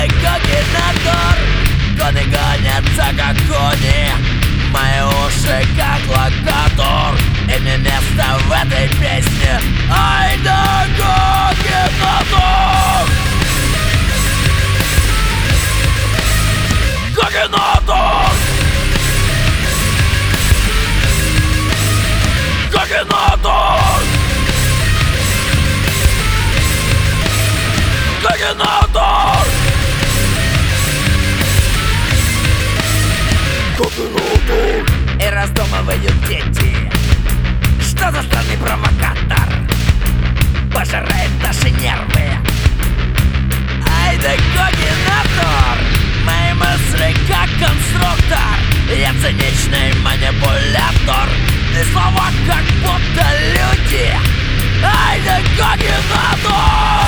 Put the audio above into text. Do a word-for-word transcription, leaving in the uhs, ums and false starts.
когинатор. Кони гонятся как кони, мои уши как локатор. И мне место в этой песне. Ай да когинатор! Когинатор! Когинатор! Когинатор! Когинатор! И раздумывают дети, что за странный провокатор пожирает наши нервы. Ай да когинатор! Мои мысли как конструктор, я циничный манипулятор, и слова как будто люди. Ай да когинатор!